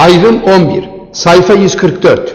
Ayrım 11, sayfa 144.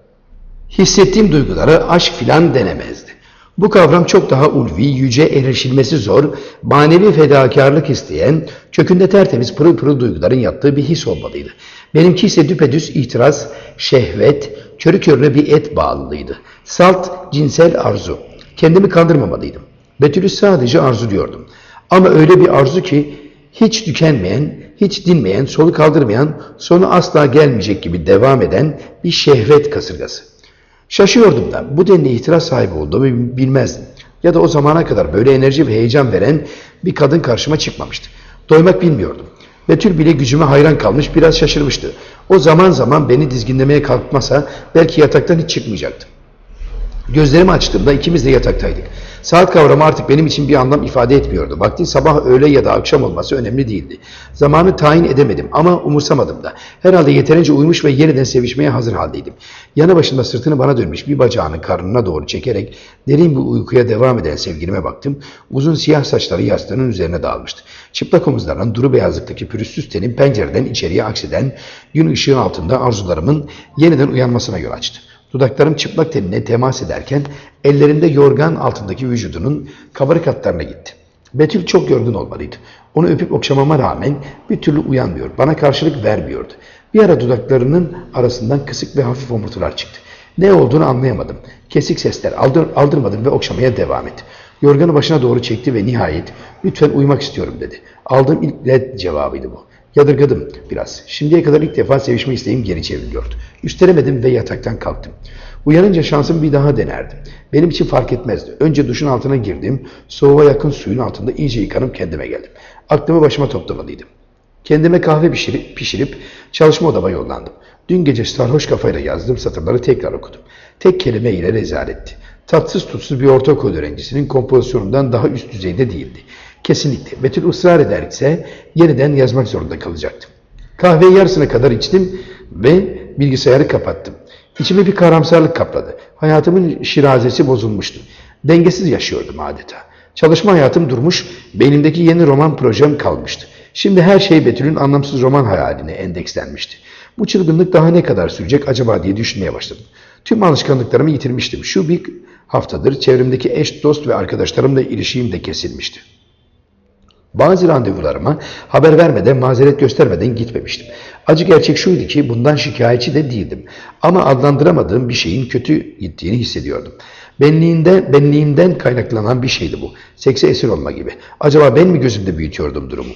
Hissettiğim duyguları aşk filan denemezdi. Bu kavram çok daha ulvi, yüce, erişilmesi zor, manevi fedakarlık isteyen, kökünde tertemiz pırıl pırıl duyguların yattığı bir his olmalıydı. Benimki ise düpedüz ihtiras, şehvet, körü körüne bir et bağlılığıydı. Salt, cinsel arzu. Kendimi kandırmamalıydım. Betül'ü sadece arzuluyordum. Ama öyle bir arzu ki, hiç tükenmeyen, hiç dinmeyen, solu kaldırmayan, sonu asla gelmeyecek gibi devam eden bir şehvet kasırgası. Şaşıyordum da bu denli ihtiras sahibi olduğumu bilmezdim. Ya da o zamana kadar böyle enerji ve heyecan veren bir kadın karşıma çıkmamıştı. Doymak bilmiyordum. Betül bile gücüme hayran kalmış, biraz şaşırmıştı. O zaman zaman beni dizginlemeye kalkmasa belki yataktan hiç çıkmayacaktım. Gözlerimi açtığımda ikimiz de yataktaydık. Saat kavramı artık benim için bir anlam ifade etmiyordu. Vakti sabah, öğle ya da akşam olması önemli değildi. Zamanı tayin edemedim ama umursamadım da. Herhalde yeterince uyumuş ve yeniden sevişmeye hazır haldeydim. Yanı başında sırtını bana dönmüş bir bacağını karnına doğru çekerek derin bir uykuya devam eden sevgilime baktım. Uzun siyah saçları yastığının üzerine dağılmıştı. Çıplak omuzlarının duru beyazlıktaki pürüzsüz tenin pencereden içeriye akseden gün ışığı altında arzularımın yeniden uyanmasına yol açtı. Dudaklarım çıplak tenine temas ederken ellerinde yorgan altındaki vücudunun kabarık hatlarına gitti. Betül çok yorgun olmalıydı. Onu öpüp okşamama rağmen bir türlü uyanmıyor, bana karşılık vermiyordu. Bir ara dudaklarının arasından kısık ve hafif homurtular çıktı. Ne olduğunu anlayamadım. Kesik sesler aldırmadım ve okşamaya devam etti. Yorganı başına doğru çekti ve nihayet "Lütfen uyumak istiyorum" dedi. Aldığım ilk red cevabıydı bu. Yadırgadım biraz. Şimdiye kadar ilk defa sevişme isteğim geri çevriliyordu. Üstelemedim ve yataktan kalktım. Uyanınca şansım bir daha denerdim. Benim için fark etmezdi. Önce duşun altına girdim. Soğuğa yakın suyun altında iyice yıkanıp kendime geldim. Aklımı başıma toplamalıydım. Kendime kahve pişirip çalışma odama yollandım. Dün gece sarhoş kafayla yazdığım satırları tekrar okudum. Tek kelime ile rezaletti. Tatsız tutsuz bir ortaokul öğrencisinin kompozisyonundan daha üst düzeyde değildi. Kesinlikle. Betül ısrar ederse yeniden yazmak zorunda kalacaktım. Kahveyi yarısına kadar içtim ve bilgisayarı kapattım. İçime bir karamsarlık kapladı. Hayatımın şirazesi bozulmuştu. Dengesiz yaşıyordum adeta. Çalışma hayatım durmuş, beynimdeki yeni roman projem kalmıştı. Şimdi her şey Betül'ün anlamsız roman hayaline endekslenmişti. Bu çılgınlık daha ne kadar sürecek acaba diye düşünmeye başladım. Tüm alışkanlıklarımı yitirmiştim. Şu bir haftadır çevremdeki eş, dost ve arkadaşlarımla ilişiğim de kesilmişti. Bazı randevularıma haber vermeden, mazeret göstermeden gitmemiştim. Acı gerçek şuydu ki bundan şikayetçi de değildim. Ama adlandıramadığım bir şeyin kötü gittiğini hissediyordum. Benliğimden kaynaklanan bir şeydi bu. Sekse esir olma gibi. Acaba ben mi gözümde büyütüyordum durumu?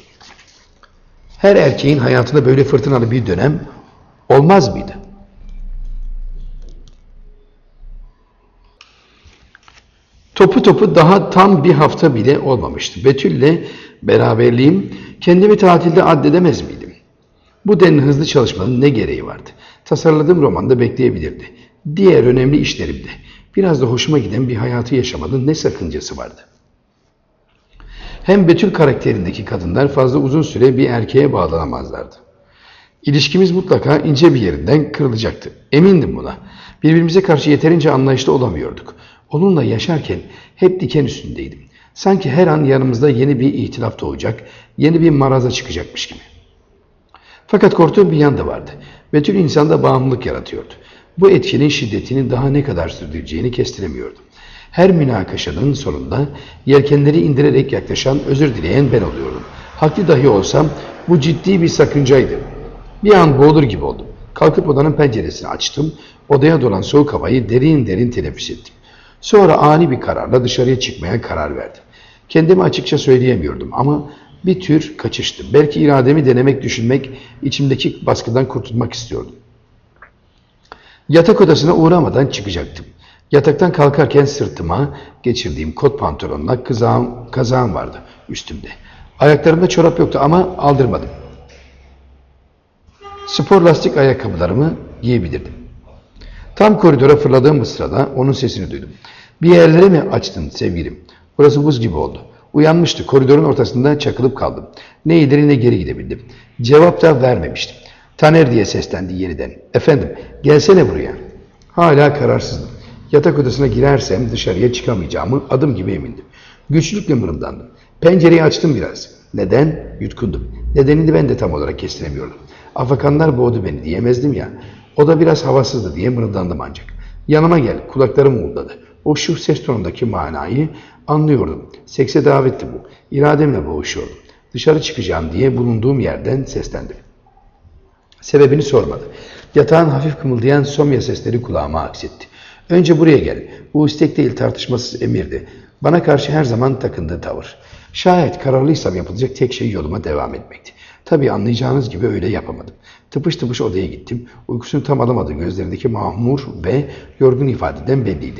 Her erkeğin hayatında böyle fırtınalı bir dönem olmaz mıydı? Topu daha tam bir hafta bile olmamıştı. Betül'le beraberliğim kendimi tatilde addedemez miydim? Bu denli hızlı çalışmanın ne gereği vardı? Tasarladığım romanda bekleyebilirdi. Diğer önemli işlerimde. Biraz da hoşuma giden bir hayatı yaşamanın ne sakıncası vardı? Hem Betül karakterindeki kadınlar fazla uzun süre bir erkeğe bağlanamazlardı. İlişkimiz mutlaka ince bir yerinden kırılacaktı. Emindim buna. Birbirimize karşı yeterince anlayışlı olamıyorduk. Onunla yaşarken hep diken üstündeydim. Sanki her an yanımızda yeni bir ihtilaf doğacak, yeni bir maraza çıkacakmış gibi. Fakat korktuğum bir yan da vardı. Betül insanda bağımlılık yaratıyordu. Bu etkinin şiddetini daha ne kadar sürdüreceğini kestiremiyordum. Her münakaşanın sonunda yelkenleri indirerek yaklaşan, özür dileyen ben oluyordum. Haklı dahi olsam bu ciddi bir sakıncaydı. Bir an boğulur gibi oldum. Kalkıp odanın penceresini açtım. Odaya dolan soğuk havayı derin derin teneffüs ettim. Sonra ani bir kararla dışarıya çıkmaya karar verdim. Kendimi açıkça söyleyemiyordum ama bir tür kaçıştım. Belki irademi denemek, düşünmek, içimdeki baskıdan kurtulmak istiyordum. Yatak odasına uğramadan çıkacaktım. Yataktan kalkarken sırtıma geçirdiğim kot pantolonla kazağım vardı üstümde. Ayaklarımda çorap yoktu ama aldırmadım. Spor lastik ayakkabılarımı giyebilirdim. Tam koridora fırladığım sırada onun sesini duydum. "Bir yerlere mi açtın sevgilim?" Burası buz gibi oldu. Uyanmıştı. Koridorun ortasında çakılıp kaldım. Ne ileri ne geri gidebildim. Cevap da vermemiştim. "Taner" diye seslendi yeniden. "Efendim, gelsene buraya." Hala kararsızdım. Yatak odasına girersem dışarıya çıkamayacağımı adım gibi emindim. Güçlükle mırıldandım. Pencereyi açtım biraz. Neden? Yutkundum. Nedenini ben de tam olarak kestiremiyordum. Afakanlar boğdu beni diyemezdim ya. O da biraz havasızdı diye mırıldandım ancak. Yanıma gel, kulaklarım uğuldadı. O şuh ses tonundaki manayı anlıyordum. Sekse davetti bu. İrademle boğuşuyordum. Dışarı çıkacağım diye bulunduğum yerden seslendim. Sebebini sormadı. Yatağın hafif kımıldayan somya sesleri kulağıma aksetti. Önce buraya gel. Bu istek değil, tartışmasız emirdi. Bana karşı her zaman takındığı tavır. Şayet kararlıysam yapılacak tek şey yoluma devam etmekti. Tabii anlayacağınız gibi öyle yapamadım. Tıpış tıpış odaya gittim. Uykusunu tam alamadığı gözlerindeki mahmur ve yorgun ifadeden belliydi.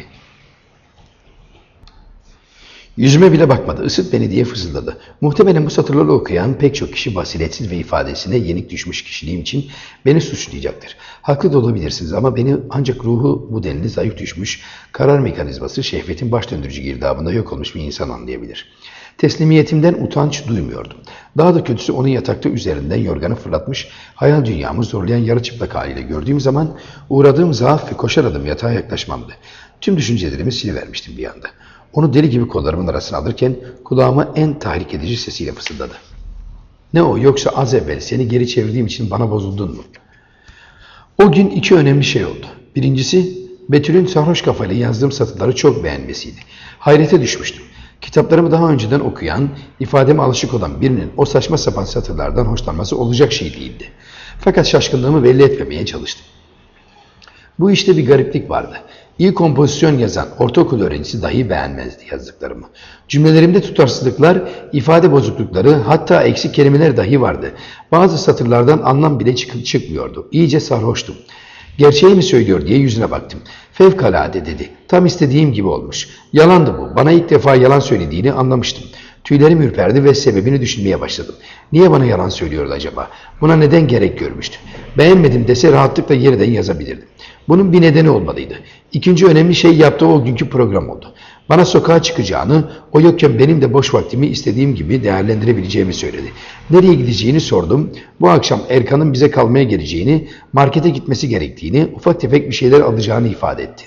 Yüzüme bile bakmadı. Isıt beni diye fısıldadı. Muhtemelen bu satırları okuyan pek çok kişi basiretsiz ve ifadesine yenik düşmüş kişiliğim için beni suçlayacaktır. Haklı da olabilirsiniz ama beni ancak ruhu bu denli zayıf düşmüş, karar mekanizması şehvetin baş döndürücü girdabında yok olmuş bir insan anlayabilir. Teslimiyetimden utanç duymuyordum. Daha da kötüsü onun yatakta üzerinden yorganı fırlatmış, hayal dünyamı zorlayan yarı çıplak haliyle gördüğüm zaman uğradığım zaaf ve koşar adım yatağa yaklaşmamdı. Tüm düşüncelerimi silivermiştim bir anda. Onu deli gibi kollarımın arasına alırken kulağıma en tahrik edici sesiyle fısıldadı. Ne o, yoksa az evvel seni geri çevirdiğim için bana bozuldun mu? O gün iki önemli şey oldu. Birincisi Betül'ün sarhoş kafayla yazdığım satırları çok beğenmesiydi. Hayrete düşmüştüm. Kitaplarımı daha önceden okuyan, ifademe alışık olan birinin o saçma sapan satırlardan hoşlanması olacak şey değildi. Fakat şaşkınlığımı belli etmemeye çalıştım. Bu işte bir gariplik vardı. İyi kompozisyon yazan ortaokul öğrencisi dahi beğenmezdi yazdıklarımı. Cümlelerimde tutarsızlıklar, ifade bozuklukları, hatta eksik kelimeler dahi vardı. Bazı satırlardan anlam bile çıkmıyordu. İyice sarhoştum. Gerçeği mi söylüyor diye yüzüne baktım. Fevkalade dedi. Tam istediğim gibi olmuş. Yalandı bu. Bana ilk defa yalan söylediğini anlamıştım. Tüylerim ürperdi ve sebebini düşünmeye başladım. Niye bana yalan söylüyordu acaba? Buna neden gerek görmüştü? Beğenmedim dese rahatlıkla yeniden yazabilirdim. Bunun bir nedeni olmalıydı. İkinci önemli şey yaptığı o günkü program oldu. Bana sokağa çıkacağını, o yokken benim de boş vaktimi istediğim gibi değerlendirebileceğimi söyledi. Nereye gideceğini sordum. Bu akşam Erkan'ın bize kalmaya geleceğini, markete gitmesi gerektiğini, ufak tefek bir şeyler alacağını ifade etti.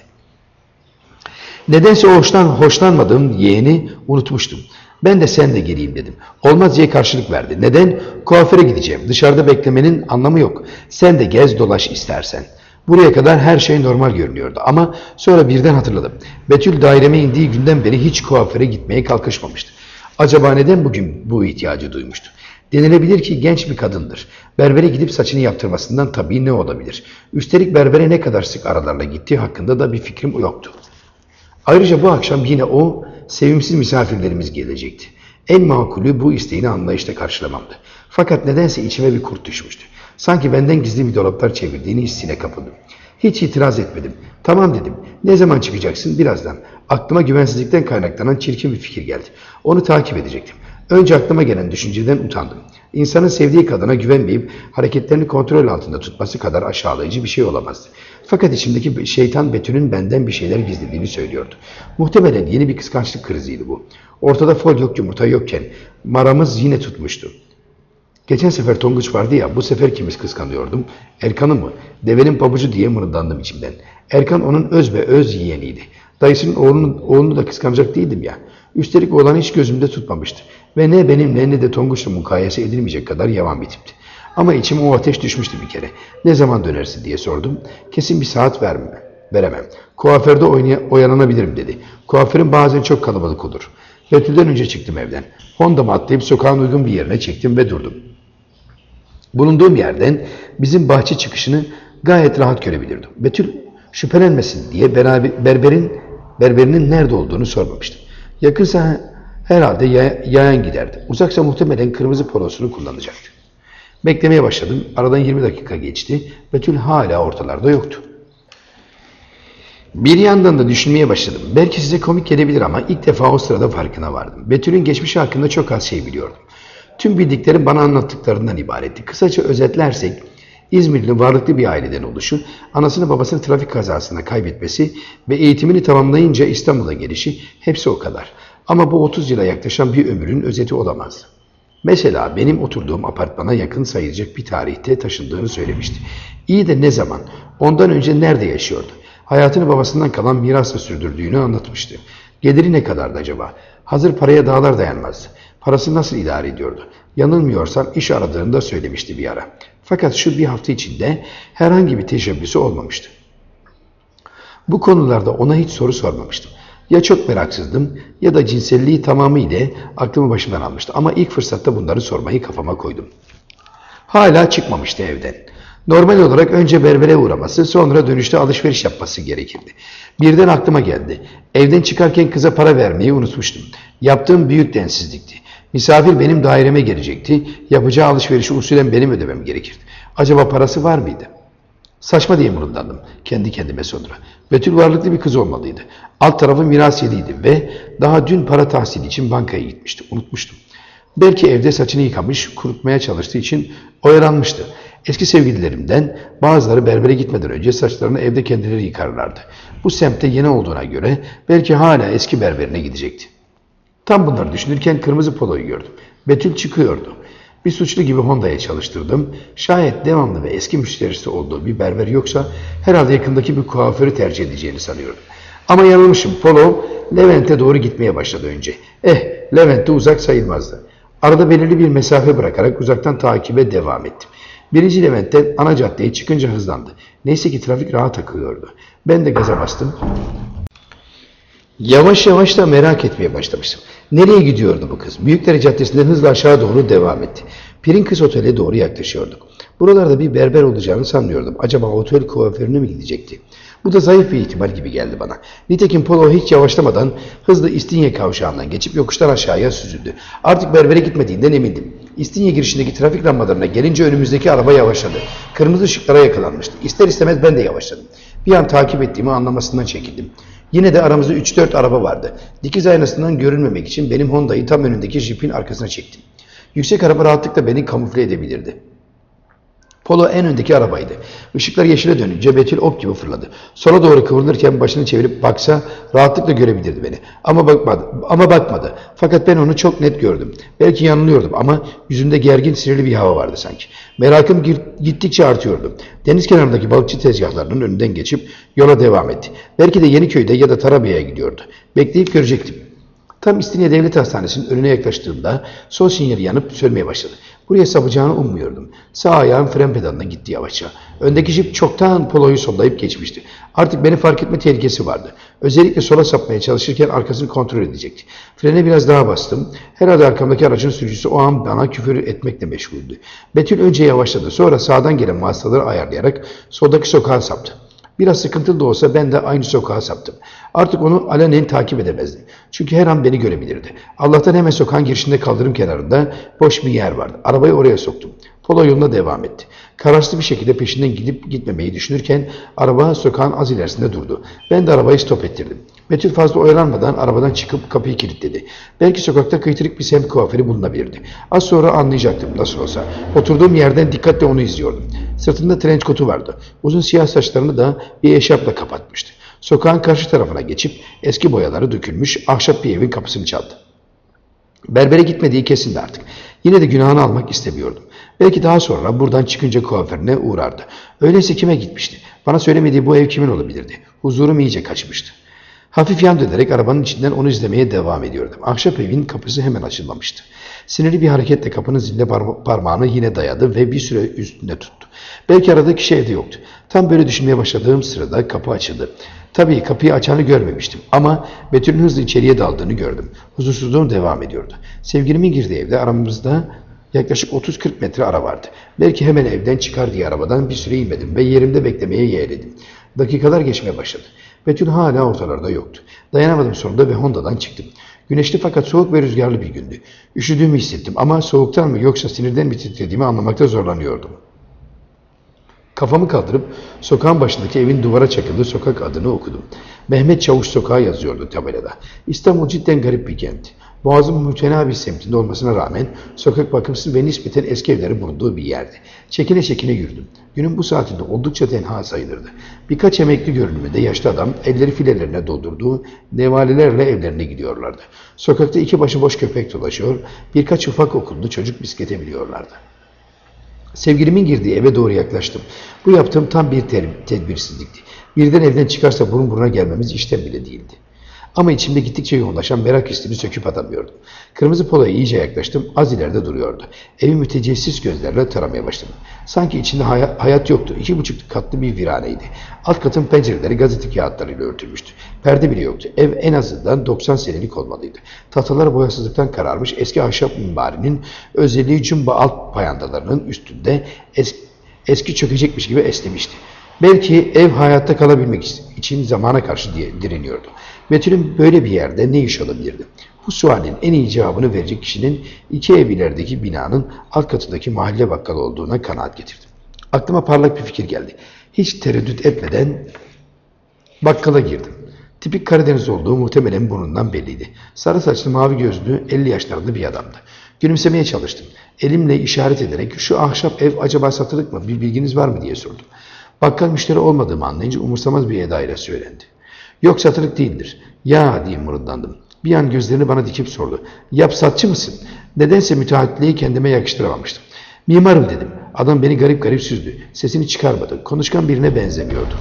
Nedense hoşlanmadığım yeğeni unutmuştum. Ben de sen de geleyim dedim. Olmaz diye karşılık verdi. Neden? Kuaföre gideceğim. Dışarıda beklemenin anlamı yok. Sen de gez dolaş istersen. Buraya kadar her şey normal görünüyordu ama sonra birden hatırladım. Betül daireme indiği günden beri hiç kuaföre gitmeye kalkışmamıştı. Acaba neden bugün bu ihtiyacı duymuştu? Denilebilir ki genç bir kadındır. Berbere gidip saçını yaptırmasından tabii ne olabilir? Üstelik berbere ne kadar sık aralarla gittiği hakkında da bir fikrim yoktu. Ayrıca bu akşam yine o sevimsiz misafirlerimiz gelecekti. En makulü bu isteğini anlayışla karşılamamdı. Fakat nedense içime bir kurt düşmüştü. Sanki benden gizli bir dolaplar çevirdiğini hissine kapıldım. Hiç itiraz etmedim. Tamam dedim. Ne zaman çıkacaksın? Birazdan. Aklıma güvensizlikten kaynaklanan çirkin bir fikir geldi. Onu takip edecektim. Önce aklıma gelen düşünceden utandım. İnsanın sevdiği kadına güvenmeyip hareketlerini kontrol altında tutması kadar aşağılayıcı bir şey olamazdı. Fakat içimdeki şeytan Betül'ün benden bir şeyler gizlediğini söylüyordu. Muhtemelen yeni bir kıskançlık kriziydi bu. Ortada fol yok, yumurta yokken maramız yine tutmuştu. Geçen sefer Tonguç vardı ya, bu sefer kimiz kıskanıyordum? Erkan'ı mı? Devenin pabucu diye mırıldandım içimden. Erkan onun öz ve öz yeğeniydi. Dayısının oğlunu da kıskanacak değildim ya. Üstelik oğlanı hiç gözümde tutmamıştı. Ve ne benimle ne de Tonguç'la mukayese edilmeyecek kadar yavan bir tipti. Ama içime o ateş düşmüştü bir kere. Ne zaman dönersin diye sordum. Kesin bir saat veremem. Kuaförde oyalanabilirim dedi. Kuaförün bazen çok kalabalık olur. Betül'den önce çıktım evden. Honda'mı atlayıp sokağın uygun bir yerine çektim ve durdum. Bulunduğum yerden bizim bahçe çıkışını gayet rahat görebilirdim. Betül şüphelenmesin diye berberinin nerede olduğunu sormamıştım. Yakınsa herhalde yayan giderdi. Uzaksa muhtemelen kırmızı polosunu kullanacaktı. Beklemeye başladım. Aradan 20 dakika geçti. Betül hala ortalarda yoktu. Bir yandan da düşünmeye başladım. Belki size komik gelebilir ama ilk defa o sırada farkına vardım. Betül'ün geçmişi hakkında çok az şey biliyordum. Tüm bildiklerim bana anlattıklarından ibaretti. Kısaca özetlersek, İzmirli varlıklı bir aileden oluşu, anasını babasını trafik kazasında kaybetmesi ve eğitimini tamamlayınca İstanbul'a gelişi, hepsi o kadar. Ama bu 30 yıla yaklaşan bir ömrün özeti olamazdı. Mesela benim oturduğum apartmana yakın sayılacak bir tarihte taşındığını söylemişti. İyi de ne zaman? Ondan önce nerede yaşıyordu? Hayatını babasından kalan mirasla sürdürdüğünü anlatmıştı. Geliri ne kadardı acaba? Hazır paraya dağlar dayanmazdı. Parası nasıl idare ediyordu? Yanılmıyorsam iş aradığını da söylemişti bir ara. Fakat şu bir hafta içinde herhangi bir teşebbüsü olmamıştı. Bu konularda ona hiç soru sormamıştım. Ya çok meraksızdım ya da cinselliği tamamıyla aklımı başımdan almıştı. Ama ilk fırsatta bunları sormayı kafama koydum. Hala çıkmamıştı evden. Normal olarak önce berbere uğraması, sonra dönüşte alışveriş yapması gerekirdi. Birden aklıma geldi. Evden çıkarken kıza para vermeyi unutmuştum. Yaptığım büyük densizlikti. Misafir benim daireme gelecekti. Yapacağı alışverişi usulen benim ödemem gerekirdi. Acaba parası var mıydı? Saçma diye mırıldandım kendi kendime sonra. Betül varlıklı bir kız olmalıydı. Alt tarafı miras yediydi ve daha dün para tahsili için bankaya gitmişti. Unutmuştum. Belki evde saçını yıkamış, kurutmaya çalıştığı için oyalanmıştı. Eski sevgililerimden bazıları berbere gitmeden önce saçlarını evde kendileri yıkarlardı. Bu semtte yeni olduğuna göre belki hala eski berberine gidecekti. Tam bunları düşünürken kırmızı poloyu gördüm. Betül çıkıyordu. Bir suçlu gibi Honda'ya çalıştırdım. Şayet devamlı ve eski müşterisi olduğu bir berber yoksa herhalde yakındaki bir kuaförü tercih edeceğini sanıyordum. Ama yanılmışım. Polo Levent'e doğru gitmeye başladı önce. Levent de uzak sayılmazdı. Arada belirli bir mesafe bırakarak uzaktan takibe devam ettim. Birinci Levent'ten ana caddeye çıkınca hızlandı. Neyse ki trafik rahat akıyordu. Ben de gaza bastım. Yavaş yavaş da merak etmeye başlamıştım. Nereye gidiyordu bu kız? Büyükdere Caddesi'nden hızla aşağı doğru devam etti. Pirinkız Otel'e doğru yaklaşıyorduk. Buralarda bir berber olacağını sanmıyordum. Acaba otel kuaförüne mi gidecekti? Bu da zayıf bir ihtimal gibi geldi bana. Nitekim Polo hiç yavaşlamadan hızlı İstinye kavşağından geçip yokuştan aşağıya süzüldü. Artık berbere gitmediğinden emindim. İstinye girişindeki trafik lambalarına gelince önümüzdeki araba yavaşladı. Kırmızı ışıklara yakalanmıştı. İster istemez ben de yavaşladım. Bir an takip ettiğimi anlamasından çekindim. Yine de aramızda 3-4 araba vardı. Dikiz aynasından görünmemek için benim Honda'yı tam önündeki jipin arkasına çektim. Yüksek araba rahatlıkla beni kamufle edebilirdi. Polo en öndeki arabaydı. Işıklar yeşile dönünce Betül ok gibi fırladı. Sola doğru kıvrılırken başını çevirip baksa rahatlıkla görebilirdi beni. Ama bakmadı. Fakat ben onu çok net gördüm. Belki yanılıyordum ama yüzünde gergin, sinirli bir hava vardı sanki. Merakım gittikçe artıyordu. Deniz kenarındaki balıkçı tezgahlarının önünden geçip yola devam etti. Belki de Yeniköy'de ya da Tarabya'ya gidiyordu. Bekleyip görecektim. Tam İstinye Devlet Hastanesi'nin önüne yaklaştığımda sol sinyali yanıp sönmeye başladı. Buraya sapacağını ummuyordum. Sağ ayağım fren pedalına gitti yavaşça. Öndeki jip çoktan Polo'yu sollayıp geçmişti. Artık beni fark etme tehlikesi vardı. Özellikle sola sapmaya çalışırken arkasını kontrol edecekti. Frene biraz daha bastım. Herhalde arkamdaki aracın sürücüsü o an bana küfür etmekle meşguldü. Betül önce yavaşladı. Sonra sağdan gelen vasıtaları ayarlayarak soldaki sokağa saptı. Biraz sıkıntılı da olsa ben de aynı sokağa saptım. Artık onu alenen takip edemezdim. Çünkü her an beni görebilirdi. Allah'tan hemen sokağın girişinde kaldırım kenarında boş bir yer vardı. Arabayı oraya soktum. Polo yoluna devam etti. Kararsız bir şekilde peşinden gidip gitmemeyi düşünürken araba sokağın az ilerisinde durdu. Ben de arabayı stop ettirdim. Betül fazla oyalanmadan arabadan çıkıp kapıyı kilitledi. Belki sokakta kıytırık bir semt kuaförü bulunabilirdi. Az sonra anlayacaktım nasıl olsa. Oturduğum yerden dikkatle onu izliyordum. Sırtında trenç kotu vardı. Uzun siyah saçlarını da bir eşarpla kapatmıştı. Sokağın karşı tarafına geçip eski boyaları dökülmüş ahşap bir evin kapısını çaldı. Berbere gitmediği kesindi artık. Yine de günahını almak istemiyordum. Belki daha sonra buradan çıkınca kuaförüne uğrardı. Öyleyse kime gitmişti? Bana söylemediği bu ev kimin olabilirdi? Huzurum iyice kaçmıştı. Hafif yan dönerek arabanın içinden onu izlemeye devam ediyordum. Ahşap evin kapısı hemen açılmamıştı. Sinirli bir hareketle kapının ziline parmağını yine dayadı ve bir süre üstünde tuttu. Belki aradaki şey evde yoktu. Tam böyle düşünmeye başladığım sırada kapı açıldı. Tabii kapıyı açanı görmemiştim ama Betül'ün hızlı içeriye daldığını gördüm. Huzursuzluğum devam ediyordu. Sevgilimin girdiği evde aramızda yaklaşık 30-40 metre ara vardı. Belki hemen evden çıkar diye arabadan bir süre inmedim ve yerimde beklemeye yeğledim. Dakikalar geçmeye başladı. Betül hala ortalarda yoktu. Dayanamadım sonunda ve Honda'dan çıktım. Güneşli fakat soğuk ve rüzgarlı bir gündü. Üşüdüğümü hissettim ama soğuktan mı yoksa sinirden mi titrediğimi anlamakta zorlanıyordum. Kafamı kaldırıp sokağın başındaki evin duvara çakıldığı sokak adını okudum. Mehmet Çavuş Sokağı yazıyordu tabelada. İstanbul cidden garip bir kent. Boğaz'ın mütena bir semtinde olmasına rağmen sokak bakımsız ve nispeten eski evlerin bulunduğu bir yerdi. Çekine çekine yürüdüm. Günün bu saatinde oldukça tenha sayılırdı. Birkaç emekli görünümünde yaşlı adam elleri filelerine doldurduğu nevalelerle evlerine gidiyorlardı. Sokakta iki başıboş köpek dolaşıyor, birkaç ufak okullu çocuk bisiklete biniyorlardı. Sevgilimin girdiği eve doğru yaklaştım. Bu yaptığım tam bir tedbirsizlikti. Birden evden çıkarsa burun buruna gelmemiz işten bile değildi. Ama içimde gittikçe yoğunlaşan merak hissini söküp atamıyordum. Kırmızı poloya iyice yaklaştım, az ileride duruyordu. Evi mütecassiz gözlerle taramaya başladım. Sanki içinde hayat yoktu. 2,5 katlı bir viraneydi. Alt katın pencereleri gazete kağıtlarıyla örtülmüştü. Perde bile yoktu. Ev en azından 90 senelik olmalıydı. Tahtalar boyasızlıktan kararmış, eski ahşap minbarinin özelliği cumba alt payandalarının üstünde eski çökecekmiş gibi esnemişti. Belki ev hayatta kalabilmek için zamana karşı direniyordu. Betül'ün böyle bir yerde ne iş alabilirdi? Bu sualin en iyi cevabını verecek kişinin 2 ev ilerideki binanın alt katındaki mahalle bakkalı olduğuna kanaat getirdim. Aklıma parlak bir fikir geldi. Hiç tereddüt etmeden bakkala girdim. Tipik Karadeniz olduğu muhtemelen burnundan belliydi. Sarı saçlı, mavi gözlü, 50 yaşlarında bir adamdı. Gülümsemeye çalıştım. Elimle işaret ederek şu ahşap ev acaba satılık mı, bir bilginiz var mı diye sordum. Bakkal müşteri olmadığımı anlayınca umursamaz bir edayla söylendi. Yok, satılık değildir. Ya diye mırıldandım. Bir an gözlerini bana dikip sordu. Yap satçı mısın? Nedense müteahhitliği kendime yakıştıramamıştım. Mimarım dedim. Adam beni garip garip süzdü. Sesini çıkarmadı. Konuşkan birine benzemiyordu.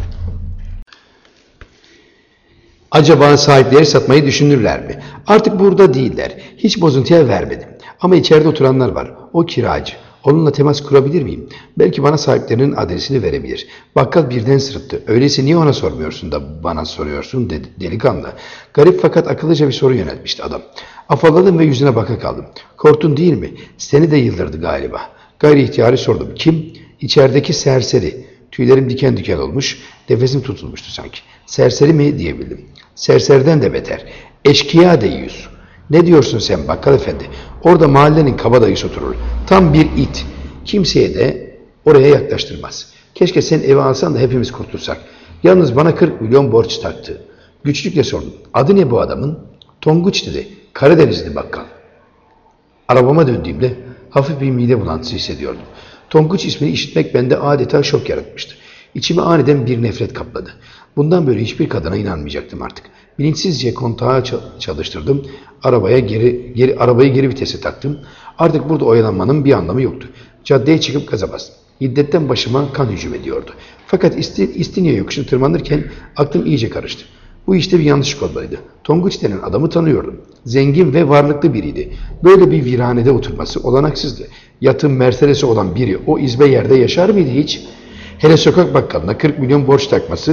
Acaba sahipleri satmayı düşünürler mi? Artık burada değiller. Hiç bozuntuya vermedim. Ama içeride oturanlar var. O kiracı. Onunla temas kurabilir miyim? Belki bana sahiplerinin adresini verebilir. Bakkal birden sırıttı. Öyleyse niye ona sormuyorsun da bana soruyorsun dedi delikanlı. Garip fakat akıllıca bir soru yöneltmişti adam. Afalladım ve yüzüne baka kaldım. Korktun değil mi? Seni de yıldırdı galiba. Gayri ihtiyari sordum. Kim? İçerideki serseri. Tüylerim diken diken olmuş. Nefesim tutulmuştu sanki. Serseri mi diyebildim. Serseriden de beter. Eşkıya deyiyorsun. Ne diyorsun sen bakkal efendi? Orada mahallenin kabadayısı oturur. Tam bir it. Kimseye de oraya yaklaştırmaz. Keşke sen eve alsan da hepimiz kurtulsak. Yalnız bana 40 milyon borç taktı. Güçlükle sordum. Adı ne bu adamın? Tonguç dedi. Karadenizli bakkal. Arabama döndüğümde hafif bir mide bulantısı hissediyordum. Tonguç ismini işitmek bende adeta şok yaratmıştı. İçimi aniden bir nefret kapladı. Bundan böyle hiçbir kadına inanmayacaktım artık. Bilinçsizce kontağı çalıştırdım. Arabayı geri vitese taktım. Artık burada oyalanmanın bir anlamı yoktu. Caddeye çıkıp gaza bastım. Hiddetten başıma kan hücum ediyordu. Fakat İstinye yokuşunu tırmanırken aklım iyice karıştı. Bu işte bir yanlışlık olmalıydı. Tonguç denen adamı tanıyordum. Zengin ve varlıklı biriydi. Böyle bir viranede oturması olanaksızdı. Yatın Mercedes'i olan biri o izbe yerde yaşar mıydı hiç? Hele sokak bakkalına 40 milyon borç takması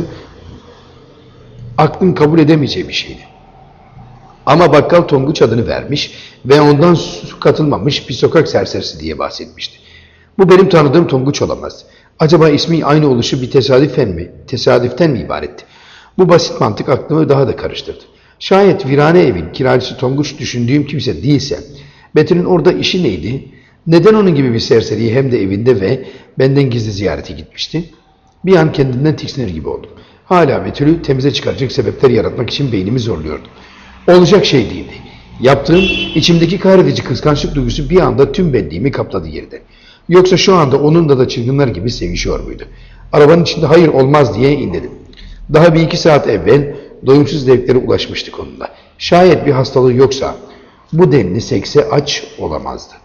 aklım kabul edemeyeceği bir şeydi. Ama bakkal Tonguç adını vermiş ve ondan su katılmamış bir sokak serserisi diye bahsetmişti. Bu benim tanıdığım Tonguç olamaz. Acaba ismi aynı oluşu bir tesadüften mi ibaretti? Bu basit mantık aklımı daha da karıştırdı. Şayet virane evin kiracısı Tonguç düşündüğüm kimse değilse, Betül'ün orada işi neydi? Neden onun gibi bir serseriyi hem de evinde ve benden gizli ziyarete gitmişti? Bir an kendimden tiksinir gibi oldum. Hala Betül'ü temize çıkaracak sebepler yaratmak için beynimi zorluyordum. Olacak şey değildi. Yaptığım içimdeki kahredici kıskançlık duygusu bir anda tüm benliğimi kapladı yerden. Yoksa şu anda onunla da çılgınlar gibi sevişiyor muydu? Arabanın içinde hayır olmaz diye inledim. Daha 1-2 saat evvel doyumsuz zevklere ulaşmıştık onunla. Şayet bir hastalığı yoksa bu denli sekse aç olamazdı.